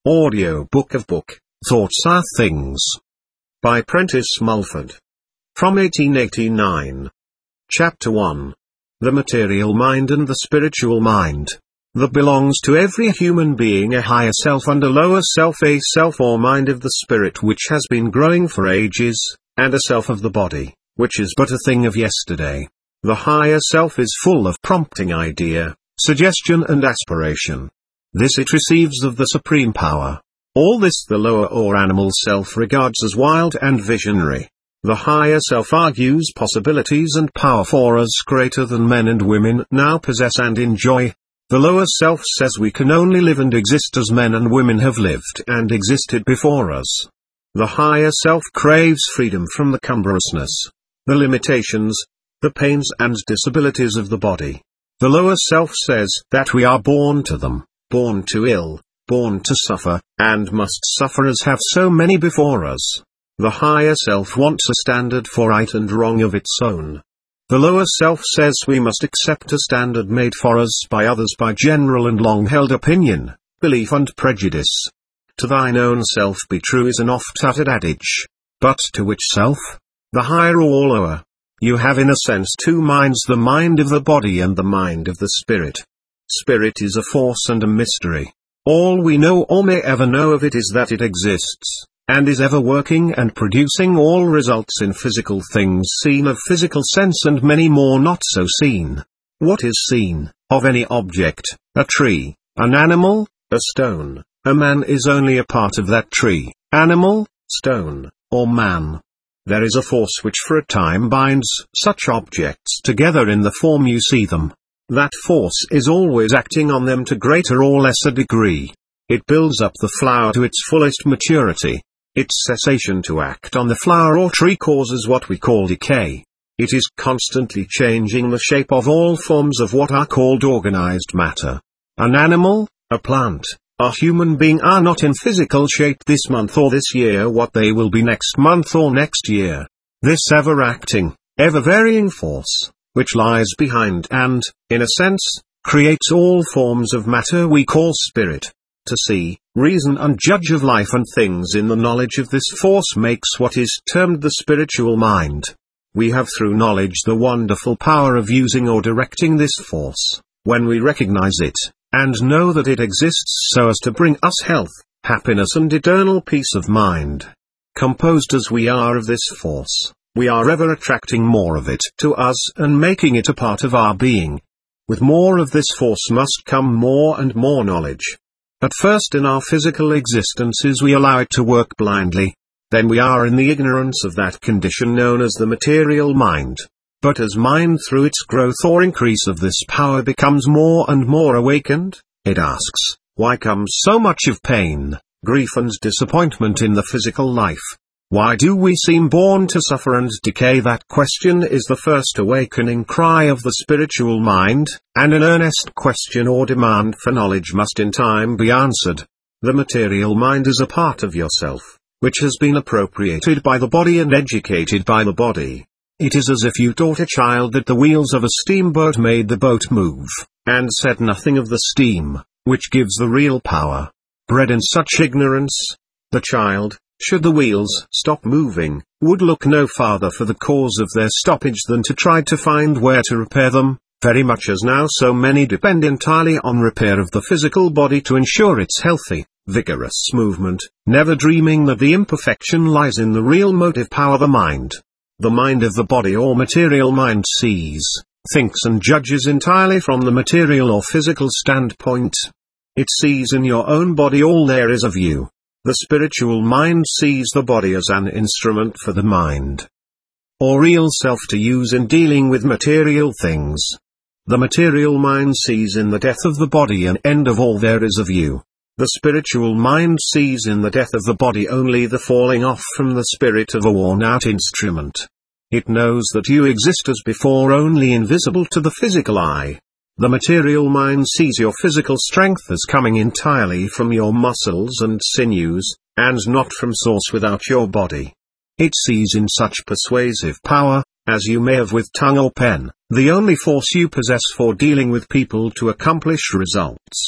Audiobook of Book, Thoughts Are Things. By Prentice Mulford. From 1889. Chapter 1. The Material Mind and the Spiritual Mind. There belongs to every human being a higher self and a lower self, a self or mind of the spirit which has been growing for ages, and a self of the body, which is but a thing of yesterday. The higher self is full of prompting idea, suggestion and aspiration. This it receives of the supreme power. All this the lower or animal self regards as wild and visionary. The higher self argues possibilities and power for us greater than men and women now possess and enjoy. The lower self says we can only live and exist as men and women have lived and existed before us. The higher self craves freedom from the cumberousness, the limitations, the pains and disabilities of the body. The lower self says that we are born to them, born to ill, born to suffer, and must suffer as have so many before us. The higher self wants a standard for right and wrong of its own. The lower self says we must accept a standard made for us by others by general and long-held opinion, belief and prejudice. To thine own self be true is an oft-uttered adage. But to which self? The higher or lower? You have in a sense two minds, the mind of the body and the mind of the spirit. Spirit is a force and a mystery. All we know or may ever know of it is that it exists, and is ever working and producing all results in physical things seen of physical sense and many more not so seen. What is seen, of any object, a tree, an animal, a stone, a man is only a part of that tree, animal, stone, or man. There is a force which for a time binds such objects together in the form you see them. That force is always acting on them to greater or lesser degree. It builds up the flower to its fullest maturity. Its cessation to act on the flower or tree causes what we call decay. It is constantly changing the shape of all forms of what are called organized matter. An animal, a plant, a human being are not in physical shape this month or this year what they will be next month or next year. This ever-acting, ever-varying force, which lies behind and, in a sense, creates all forms of matter we call spirit. To see, reason and judge of life and things in the knowledge of this force makes what is termed the spiritual mind. We have through knowledge the wonderful power of using or directing this force, when we recognize it, and know that it exists so as to bring us health, happiness and eternal peace of mind. Composed as we are of this force, we are ever attracting more of it to us and making it a part of our being. With more of this force must come more and more knowledge. At first in our physical existences we allow it to work blindly. Then we are in the ignorance of that condition known as the material mind. But as mind through its growth or increase of this power becomes more and more awakened, it asks, why comes so much of pain, grief and disappointment in the physical life? Why do we seem born to suffer and decay? That question is the first awakening cry of the spiritual mind, and an earnest question or demand for knowledge must in time be answered. The material mind is a part of yourself, which has been appropriated by the body and educated by the body. It is as if you taught a child that the wheels of a steamboat made the boat move, and said nothing of the steam, which gives the real power. Bred in such ignorance, the child, should the wheels stop moving, would look no farther for the cause of their stoppage than to try to find where to repair them, very much as now so many depend entirely on repair of the physical body to ensure its healthy, vigorous movement, never dreaming that the imperfection lies in the real motive power, the mind. The mind of the body or material mind sees, thinks and judges entirely from the material or physical standpoint. It sees in your own body all there is of you. The spiritual mind sees the body as an instrument for the mind, or real self to use in dealing with material things. The material mind sees in the death of the body an end of all there is of you. The spiritual mind sees in the death of the body only the falling off from the spirit of a worn-out instrument. It knows that you exist as before, only invisible to the physical eye. The material mind sees your physical strength as coming entirely from your muscles and sinews, and not from source without your body. It sees in such persuasive power, as you may have with tongue or pen, the only force you possess for dealing with people to accomplish results.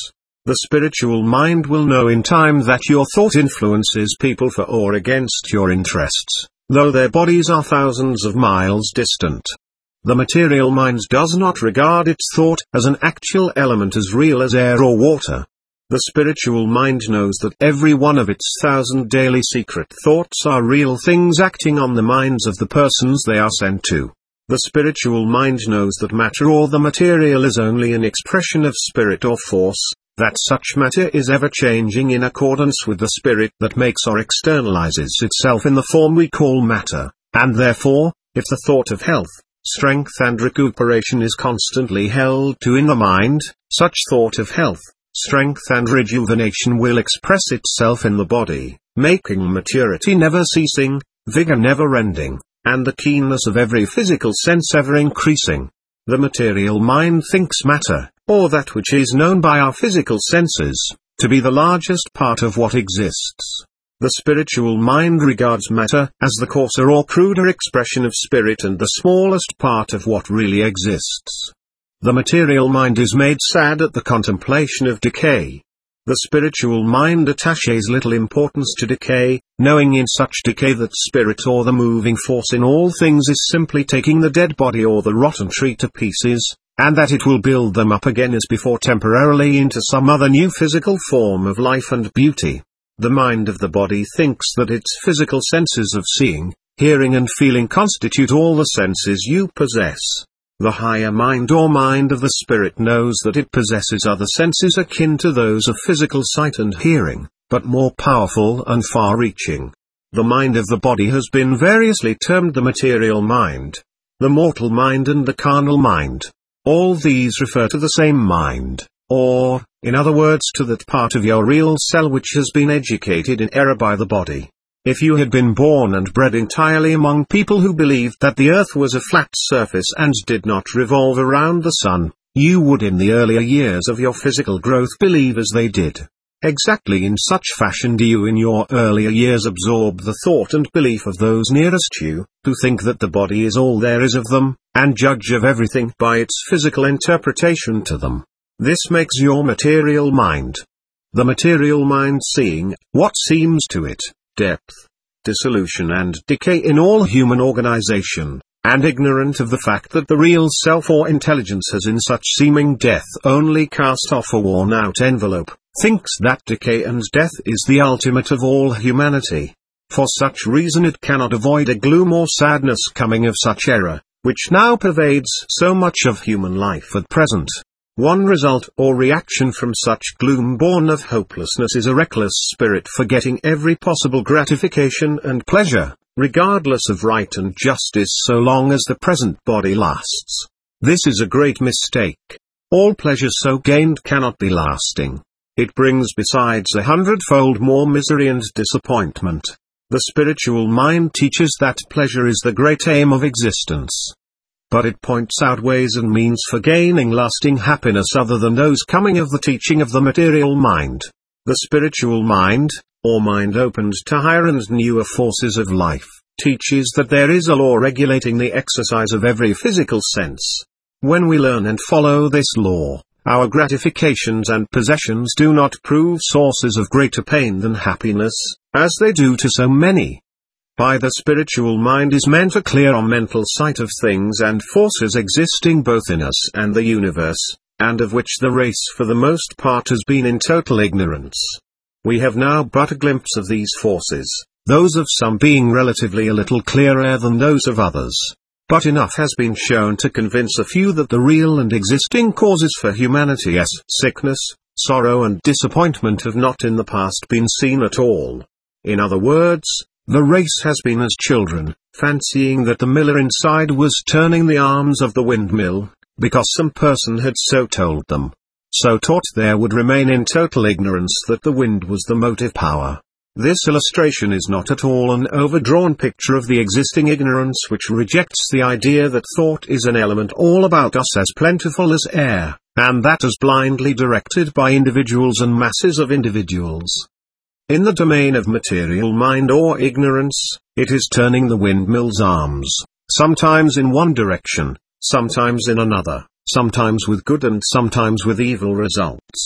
The spiritual mind will know in time that your thought influences people for or against your interests, though their bodies are thousands of miles distant. The material mind does not regard its thought as an actual element as real as air or water. The spiritual mind knows that every one of its 1,000 daily secret thoughts are real things acting on the minds of the persons they are sent to. The spiritual mind knows that matter or the material is only an expression of spirit or force, that such matter is ever changing in accordance with the spirit that makes or externalizes itself in the form we call matter, and therefore, if the thought of health, strength and recuperation is constantly held to in the mind, such thought of health, strength and rejuvenation will express itself in the body, making maturity never ceasing, vigor never ending, and the keenness of every physical sense ever increasing. The material mind thinks matter, or that which is known by our physical senses, to be the largest part of what exists. The spiritual mind regards matter as the coarser or cruder expression of spirit and the smallest part of what really exists. The material mind is made sad at the contemplation of decay. The spiritual mind attaches little importance to decay, knowing in such decay that spirit or the moving force in all things is simply taking the dead body or the rotten tree to pieces, and that it will build them up again as before temporarily into some other new physical form of life and beauty. The mind of the body thinks that its physical senses of seeing, hearing and feeling constitute all the senses you possess. The higher mind or mind of the spirit knows that it possesses other senses akin to those of physical sight and hearing, but more powerful and far-reaching. The mind of the body has been variously termed the material mind, the mortal mind and the carnal mind. All these refer to the same mind, or, in other words, to that part of your real cell which has been educated in error by the body. If you had been born and bred entirely among people who believed that the earth was a flat surface and did not revolve around the sun, you would in the earlier years of your physical growth believe as they did. Exactly in such fashion do you in your earlier years absorb the thought and belief of those nearest you, who think that the body is all there is of them, and judge of everything by its physical interpretation to them. This makes your material mind. The material mind seeing what seems to it, depth, dissolution and decay in all human organization, and ignorant of the fact that the real self or intelligence has in such seeming death only cast off a worn-out envelope, thinks that decay and death is the ultimate of all humanity. For such reason it cannot avoid a gloom or sadness coming of such error, which now pervades so much of human life at present. One result or reaction from such gloom born of hopelessness is a reckless spirit forgetting every possible gratification and pleasure, regardless of right and justice so long as the present body lasts. This is a great mistake. All pleasure so gained cannot be lasting. It brings besides 100-fold more misery and disappointment. The spiritual mind teaches that pleasure is the great aim of existence. But it points out ways and means for gaining lasting happiness other than those coming of the teaching of the material mind. The spiritual mind, or mind opened to higher and newer forces of life, teaches that there is a law regulating the exercise of every physical sense. When we learn and follow this law, our gratifications and possessions do not prove sources of greater pain than happiness, as they do to so many. By the spiritual mind is meant a clear or mental sight of things and forces existing both in us and the universe, and of which the race for the most part has been in total ignorance. We have now but a glimpse of these forces, those of some being relatively a little clearer than those of others. But enough has been shown to convince a few that the real and existing causes for humanity as sickness, sorrow and disappointment have not in the past been seen at all. In other words, the race has been as children, fancying that the miller inside was turning the arms of the windmill, because some person had so told them. So taught there would remain in total ignorance that the wind was the motive power. This illustration is not at all an overdrawn picture of the existing ignorance which rejects the idea that thought is an element all about us as plentiful as air, and that is blindly directed by individuals and masses of individuals. In the domain of material mind or ignorance, it is turning the windmill's arms, sometimes in one direction, sometimes in another, sometimes with good and sometimes with evil results.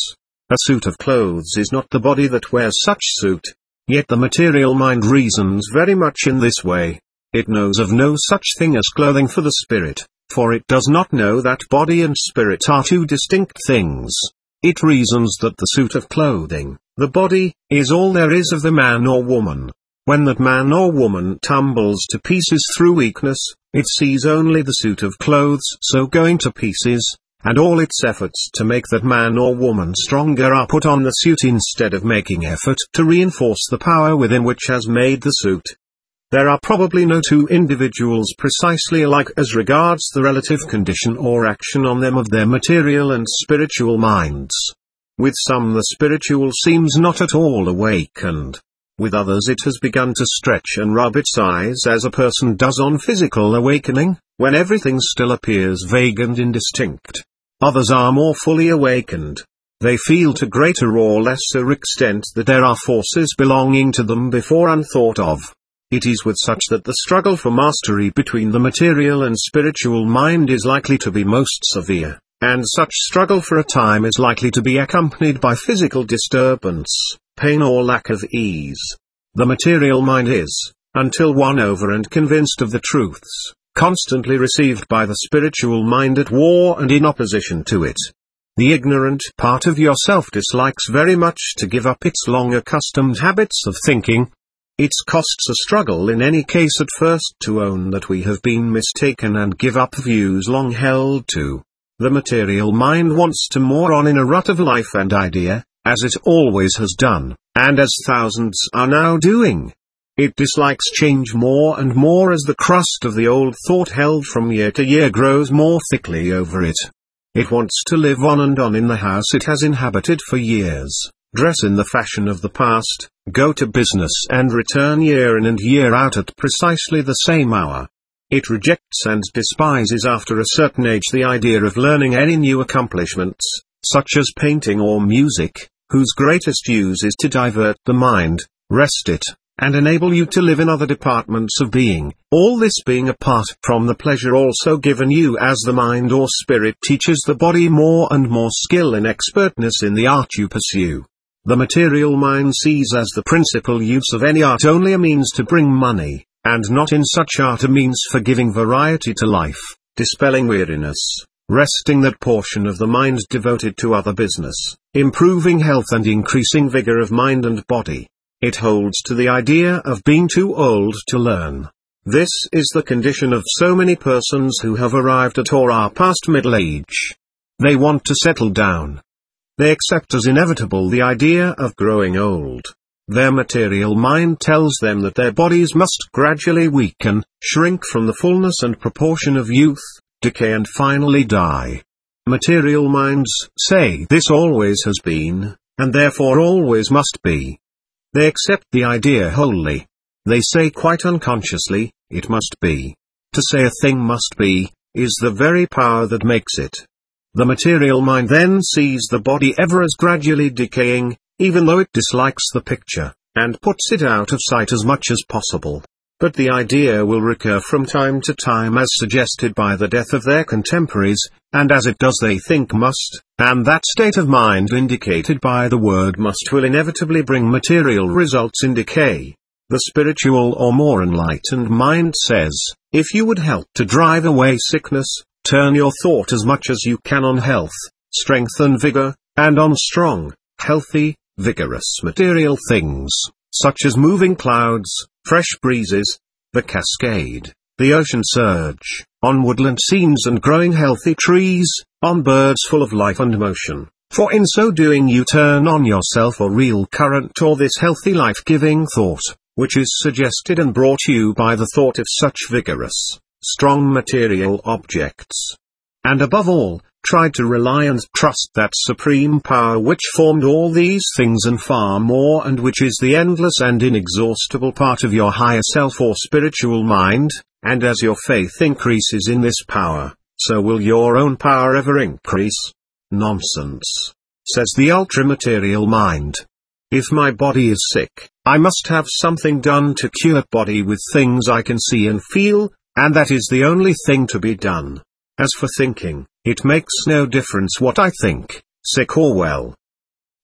A suit of clothes is not the body that wears such suit. Yet the material mind reasons very much in this way. It knows of no such thing as clothing for the spirit, for it does not know that body and spirit are two distinct things. It reasons that the suit of clothing, the body, is all there is of the man or woman. When that man or woman tumbles to pieces through weakness, it sees only the suit of clothes so going to pieces, and all its efforts to make that man or woman stronger are put on the suit instead of making effort to reinforce the power within which has made the suit. There are probably no two individuals precisely alike as regards the relative condition or action on them of their material and spiritual minds. With some the spiritual seems not at all awakened. With others it has begun to stretch and rub its eyes as a person does on physical awakening, when everything still appears vague and indistinct. Others are more fully awakened. They feel to greater or lesser extent that there are forces belonging to them before unthought of. It is with such that the struggle for mastery between the material and spiritual mind is likely to be most severe, and such struggle for a time is likely to be accompanied by physical disturbance, pain or lack of ease. The material mind is, until won over and convinced of the truths, constantly received by the spiritual mind at war and in opposition to it. The ignorant part of yourself dislikes very much to give up its long accustomed habits of thinking. It costs a struggle in any case at first to own that we have been mistaken and give up views long held to. The material mind wants to moor on in a rut of life and idea, as it always has done, and as thousands are now doing. It dislikes change more and more as the crust of the old thought held from year to year grows more thickly over it. It wants to live on and on in the house it has inhabited for years, dress in the fashion of the past, go to business and return year in and year out at precisely the same hour. It rejects and despises after a certain age the idea of learning any new accomplishments, such as painting or music, whose greatest use is to divert the mind, rest it, and enable you to live in other departments of being, all this being apart from the pleasure also given you as the mind or spirit teaches the body more and more skill and expertness in the art you pursue. The material mind sees as the principal use of any art only a means to bring money, and not in such art a means for giving variety to life, dispelling weariness, resting that portion of the mind devoted to other business, improving health and increasing vigor of mind and body. It holds to the idea of being too old to learn. This is the condition of so many persons who have arrived at or are past middle age. They want to settle down. They accept as inevitable the idea of growing old. Their material mind tells them that their bodies must gradually weaken, shrink from the fullness and proportion of youth, decay and finally die. Material minds say this always has been, and therefore always must be. They accept the idea wholly. They say quite unconsciously, it must be. To say a thing must be, is the very power that makes it. The material mind then sees the body ever as gradually decaying, even though it dislikes the picture, and puts it out of sight as much as possible. But the idea will recur from time to time as suggested by the death of their contemporaries, and as it does they think must, and that state of mind indicated by the word must will inevitably bring material results in decay. The spiritual or more enlightened mind says, if you would help to drive away sickness, turn your thought as much as you can on health, strength and vigor, and on strong, healthy, vigorous material things, such as moving clouds, fresh breezes, the cascade, the ocean surge, on woodland scenes and growing healthy trees, on birds full of life and motion, for in so doing you turn on yourself a real current or this healthy life-giving thought, which is suggested and brought you by the thought of such vigorous, strong material objects. And above all, try to rely and trust that supreme power which formed all these things and far more, and which is the endless and inexhaustible part of your higher self or spiritual mind, and as your faith increases in this power, so will your own power ever increase. Nonsense, says the ultra-material mind. If my body is sick, I must have something done to cure it body with things I can see and feel, and that is the only thing to be done. As for thinking, it makes no difference what I think, sick or well.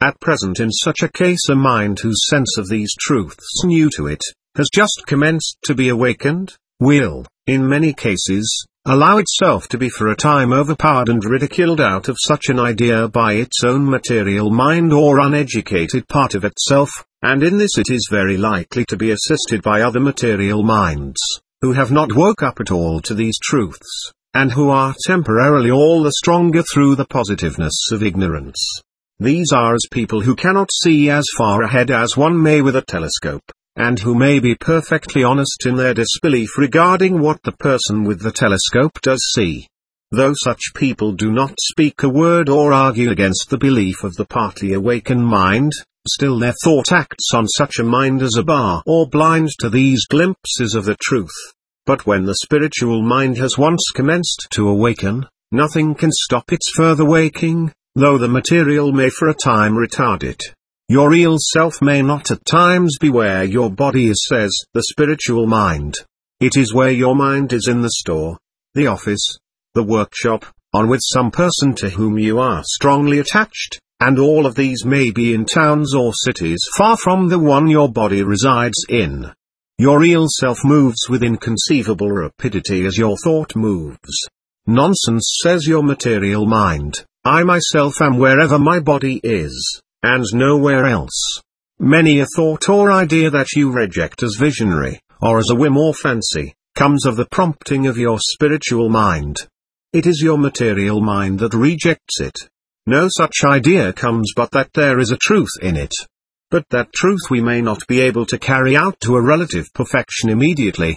At present in such a case a mind whose sense of these truths new to it, has just commenced to be awakened, will, in many cases, allow itself to be for a time overpowered and ridiculed out of such an idea by its own material mind or uneducated part of itself, and in this it is very likely to be assisted by other material minds, who have not woke up at all to these truths, and who are temporarily all the stronger through the positiveness of ignorance. These are as people who cannot see as far ahead as one may with a telescope, and who may be perfectly honest in their disbelief regarding what the person with the telescope does see. Though such people do not speak a word or argue against the belief of the partly awakened mind, still their thought acts on such a mind as a bar or blind to these glimpses of the truth. But when the spiritual mind has once commenced to awaken, nothing can stop its further waking, though the material may for a time retard it. Your real self may not at times be where your body is, says the spiritual mind. It is where your mind is in the store, the office, the workshop, on with some person to whom you are strongly attached, and all of these may be in towns or cities far from the one your body resides in. Your real self moves with inconceivable rapidity as your thought moves. Nonsense, says your material mind. I myself am wherever my body is, and nowhere else. Many a thought or idea that you reject as visionary, or as a whim or fancy, comes of the prompting of your spiritual mind. It is your material mind that rejects it. No such idea comes but that there is a truth in it. But that truth we may not be able to carry out to a relative perfection immediately.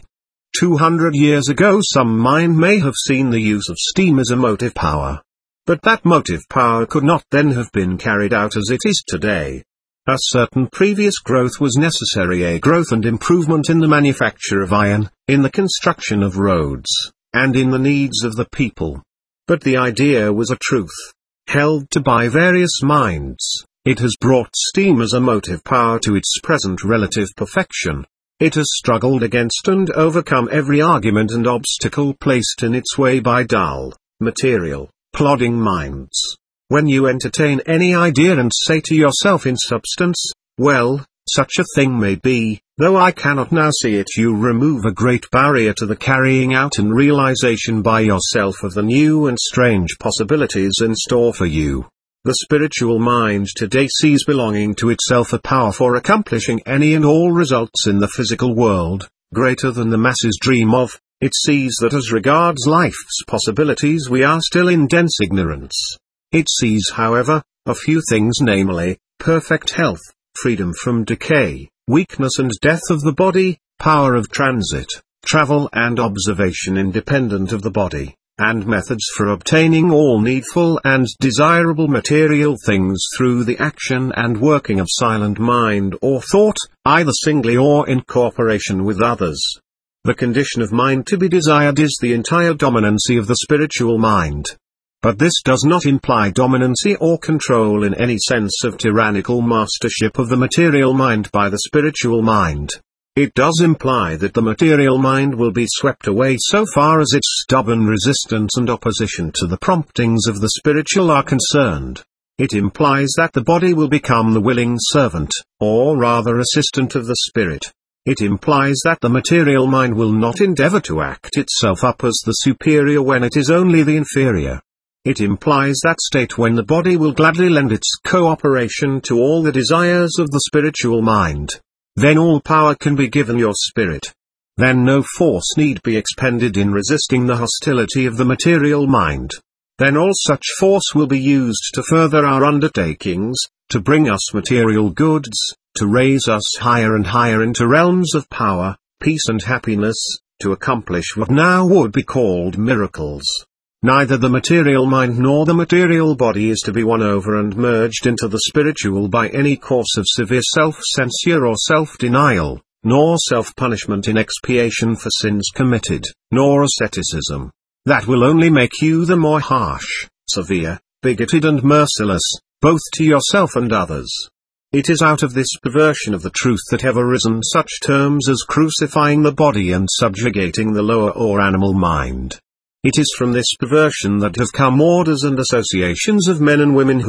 200 years ago some mind may have seen the use of steam as a motive power. But that motive power could not then have been carried out as it is today. A certain previous growth was necessary, a growth and improvement in the manufacture of iron, in the construction of roads, and in the needs of the people. But the idea was a truth, held to by various minds. It has brought steam as a motive power to its present relative perfection. It has struggled against and overcome every argument and obstacle placed in its way by dull, material, plodding minds. When you entertain any idea and say to yourself in substance, well, such a thing may be, though I cannot now see it, you remove a great barrier to the carrying out and realization by yourself of the new and strange possibilities in store for you. The spiritual mind today sees belonging to itself a power for accomplishing any and all results in the physical world, greater than the masses dream of. It sees that as regards life's possibilities we are still in dense ignorance. It sees, however, a few things, namely, perfect health, freedom from decay, weakness and death of the body, power of transit, travel and observation independent of the body, and methods for obtaining all needful and desirable material things through the action and working of silent mind or thought, either singly or in cooperation with others. The condition of mind to be desired is the entire dominancy of the spiritual mind. But this does not imply dominancy or control in any sense of tyrannical mastership of the material mind by the spiritual mind. It does imply that the material mind will be swept away so far as its stubborn resistance and opposition to the promptings of the spiritual are concerned. It implies that the body will become the willing servant, or rather assistant of the spirit. It implies that the material mind will not endeavor to act itself up as the superior when it is only the inferior. It implies that state when the body will gladly lend its cooperation to all the desires of the spiritual mind. Then all power can be given your spirit. Then no force need be expended in resisting the hostility of the material mind. Then all such force will be used to further our undertakings, to bring us material goods, to raise us higher and higher into realms of power, peace and happiness, to accomplish what now would be called miracles. Neither the material mind nor the material body is to be won over and merged into the spiritual by any course of severe self-censure or self-denial, nor self-punishment in expiation for sins committed, nor asceticism. That will only make you the more harsh, severe, bigoted and merciless, both to yourself and others. It is out of this perversion of the truth that have arisen such terms as crucifying the body and subjugating the lower or animal mind. It is from this perversion that have come orders and associations of men and women who,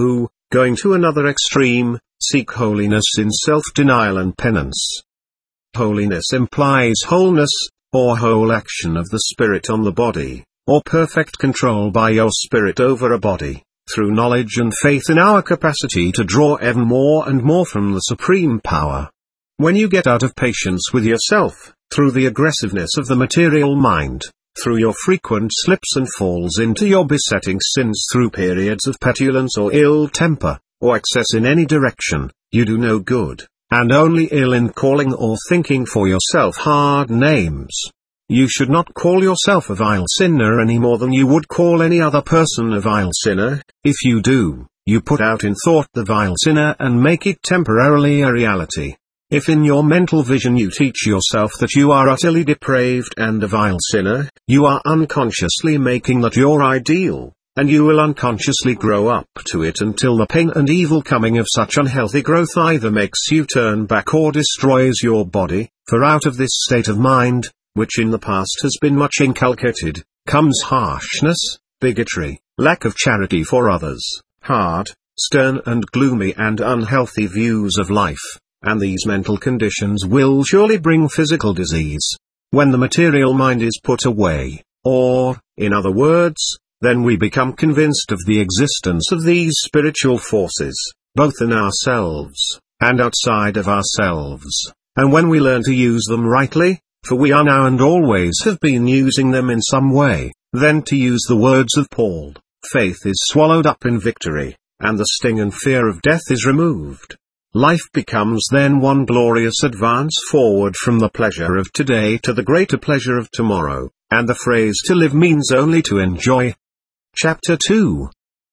Going to another extreme, seek holiness in self-denial and penance. Holiness implies wholeness, or whole action of the spirit on the body, or perfect control by your spirit over a body, through knowledge and faith in our capacity to draw ever more and more from the supreme power. When you get out of patience with yourself, through the aggressiveness of the material mind, through your frequent slips and falls into your besetting sins, through periods of petulance or ill temper, or excess in any direction, you do no good, and only ill in calling or thinking for yourself hard names. You should not call yourself a vile sinner any more than you would call any other person a vile sinner. If you do, you put out in thought the vile sinner and make it temporarily a reality. If in your mental vision you teach yourself that you are utterly depraved and a vile sinner, you are unconsciously making that your ideal, and you will unconsciously grow up to it until the pain and evil coming of such unhealthy growth either makes you turn back or destroys your body, for out of this state of mind, which in the past has been much inculcated, comes harshness, bigotry, lack of charity for others, hard, stern and gloomy and unhealthy views of life. And these mental conditions will surely bring physical disease. When the material mind is put away, or, in other words, then we become convinced of the existence of these spiritual forces, both in ourselves, and outside of ourselves, and when we learn to use them rightly, for we are now and always have been using them in some way, then to use the words of Paul, faith is swallowed up in victory, and the sting and fear of death is removed. Life becomes then one glorious advance forward from the pleasure of today to the greater pleasure of tomorrow, and the phrase to live means only to enjoy. Chapter 2.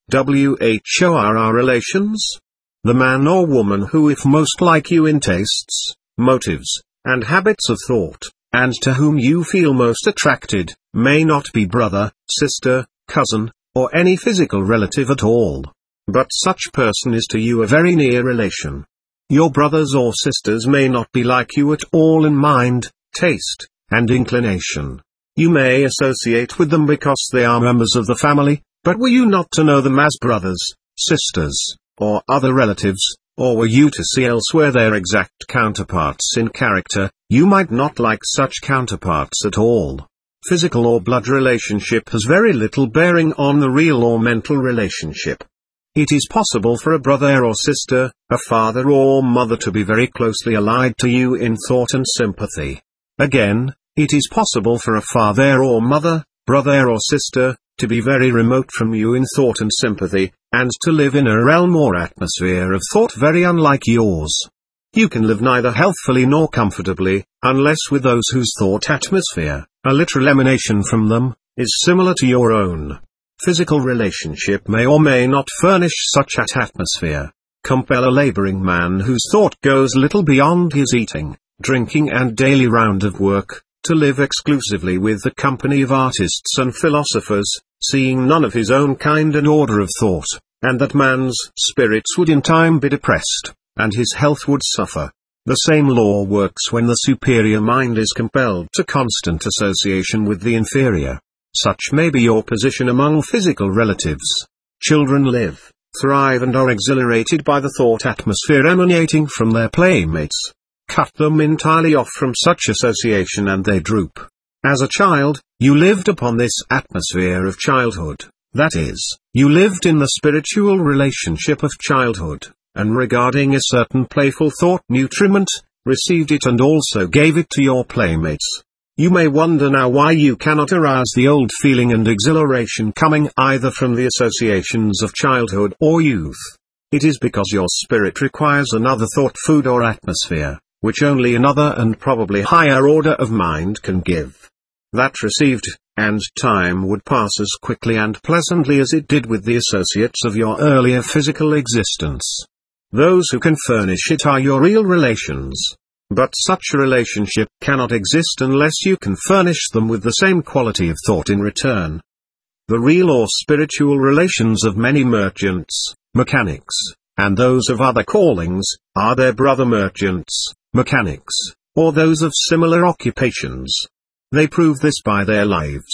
Who are our relations? The man or woman who if most like you in tastes, motives, and habits of thought, and to whom you feel most attracted, may not be brother, sister, cousin, or any physical relative at all. But such person is to you a very near relation. Your brothers or sisters may not be like you at all in mind, taste, and inclination. You may associate with them because they are members of the family, but were you not to know them as brothers, sisters, or other relatives, or were you to see elsewhere their exact counterparts in character, you might not like such counterparts at all. Physical or blood relationship has very little bearing on the real or mental relationship. It is possible for a brother or sister, a father or mother to be very closely allied to you in thought and sympathy. Again, it is possible for a father or mother, brother or sister, to be very remote from you in thought and sympathy, and to live in a realm or atmosphere of thought very unlike yours. You can live neither healthfully nor comfortably, unless with those whose thought atmosphere, a literal emanation from them, is similar to your own. Physical relationship may or may not furnish such an atmosphere. Compel a laboring man whose thought goes little beyond his eating, drinking and daily round of work, to live exclusively with the company of artists and philosophers, seeing none of his own kind and order of thought, and that man's spirits would in time be depressed, and his health would suffer. The same law works when the superior mind is compelled to constant association with the inferior. Such may be your position among physical relatives. Children live, thrive and are exhilarated by the thought atmosphere emanating from their playmates. Cut them entirely off from such association and they droop. As a child, you lived upon this atmosphere of childhood, that is, you lived in the spiritual relationship of childhood, and regarding a certain playful thought nutriment, received it and also gave it to your playmates. You may wonder now why you cannot arouse the old feeling and exhilaration coming either from the associations of childhood or youth. It is because your spirit requires another thought food or atmosphere, which only another and probably higher order of mind can give. That received, and time would pass as quickly and pleasantly as it did with the associates of your earlier physical existence. Those who can furnish it are your real relations. But such a relationship cannot exist unless you can furnish them with the same quality of thought in return. The real or spiritual relations of many merchants, mechanics, and those of other callings, are their brother merchants, mechanics, or those of similar occupations. They prove this by their lives.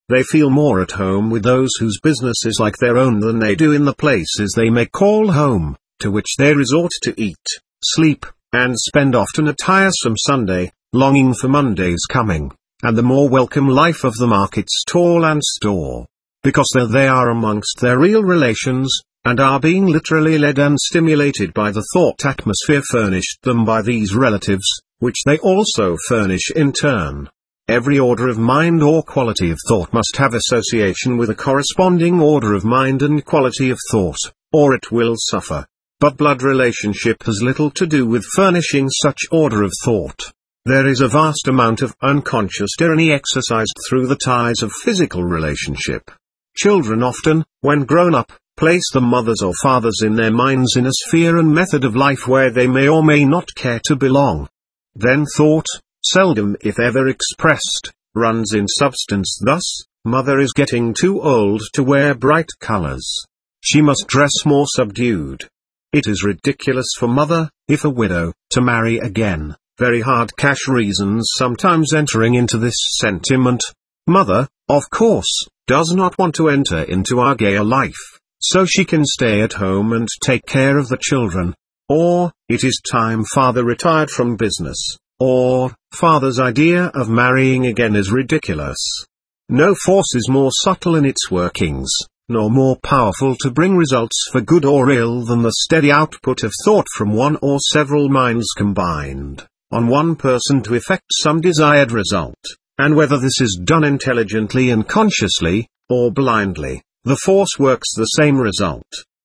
They feel more at home with those whose business is like their own than they do in the places they may call home, to which they resort to eat, sleep, and spend often a tiresome Sunday, longing for Monday's coming, and the more welcome life of the market stall and store. Because there they are amongst their real relations, and are being literally led and stimulated by the thought atmosphere furnished them by these relatives, which they also furnish in turn. Every order of mind or quality of thought must have association with a corresponding order of mind and quality of thought, or it will suffer. But blood relationship has little to do with furnishing such order of thought. There is a vast amount of unconscious tyranny exercised through the ties of physical relationship. Children often, when grown up, place the mothers or fathers in their minds in a sphere and method of life where they may or may not care to belong. Then thought, seldom if ever expressed, runs in substance thus: mother is getting too old to wear bright colors. She must dress more subdued. It is ridiculous for mother, if a widow, to marry again, very hard cash reasons sometimes entering into this sentiment. Mother, of course, does not want to enter into our gayer life, so she can stay at home and take care of the children. Or, it is time father retired from business. Or, father's idea of marrying again is ridiculous. No force is more subtle in its workings, nor more powerful to bring results for good or ill than the steady output of thought from one or several minds combined, on one person to effect some desired result, and whether this is done intelligently and consciously, or blindly, the force works the same result.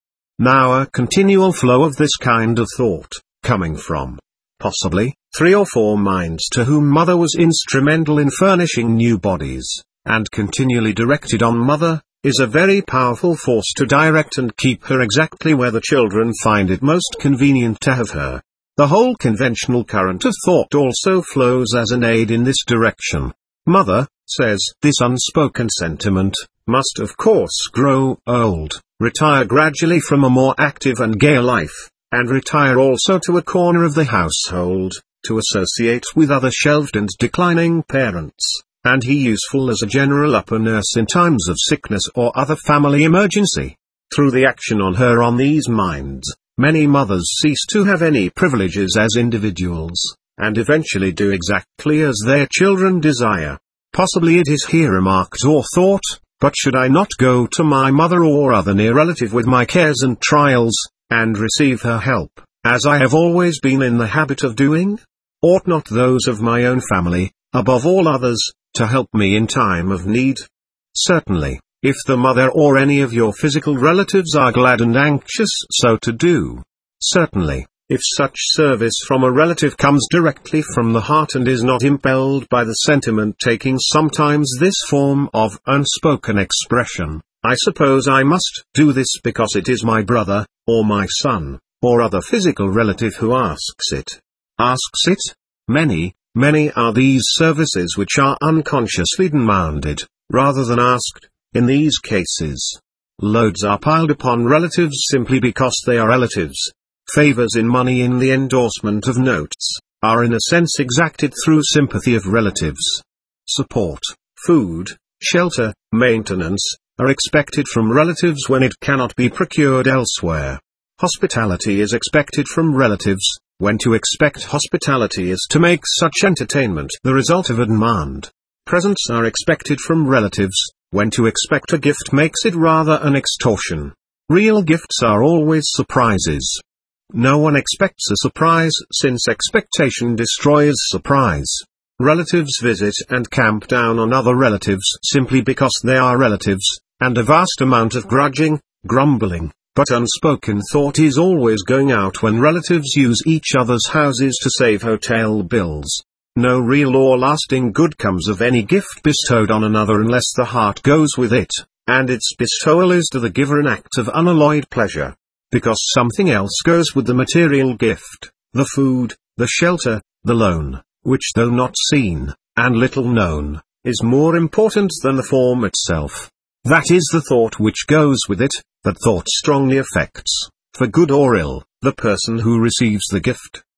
Now a continual flow of this kind of thought, coming from, possibly, 3 or 4 minds to whom mother was instrumental in furnishing new bodies, and continually directed on mother, is a very powerful force to direct and keep her exactly where the children find it most convenient to have her. The whole conventional current of thought also flows as an aid in this direction. Mother, says this unspoken sentiment, must of course grow old, retire gradually from a more active and gayer life, and retire also to a corner of the household, to associate with other shelved and declining parents, and he useful as a general upper nurse in times of sickness or other family emergency. Through the action on her on these minds, many mothers cease to have any privileges as individuals, and eventually do exactly as their children desire. Possibly it is here remarked or thought, but should I not go to my mother or other near relative with my cares and trials, and receive her help, as I have always been in the habit of doing? Ought not those of my own family, above all others, to help me in time of need? Certainly, if the mother or any of your physical relatives are glad and anxious so to do. Certainly, if such service from a relative comes directly from the heart and is not impelled by the sentiment taking sometimes this form of unspoken expression, I suppose I must do this because it is my brother, or my son, or other physical relative who asks it. Asks it? Many are these services which are unconsciously demanded, rather than asked, in these cases. Loads are piled upon relatives simply because they are relatives. Favors in money in the endorsement of notes, are in a sense exacted through sympathy of relatives. Support, food, shelter, maintenance, are expected from relatives when it cannot be procured elsewhere. Hospitality is expected from relatives, when to expect hospitality is to make such entertainment the result of a demand. Presents are expected from relatives, when to expect a gift makes it rather an extortion. Real gifts are always surprises. No one expects a surprise, since expectation destroys surprise. Relatives visit and camp down on other relatives simply because they are relatives, and a vast amount of grudging, grumbling, but unspoken thought is always going out when relatives use each other's houses to save hotel bills. No real or lasting good comes of any gift bestowed on another unless the heart goes with it, and its bestowal is to the giver an act of unalloyed pleasure. Because something else goes with the material gift, the food, the shelter, the loan, which though not seen, and little known, is more important than the form itself. That is the thought which goes with it, that thought strongly affects, for good or ill, the person who receives the gift.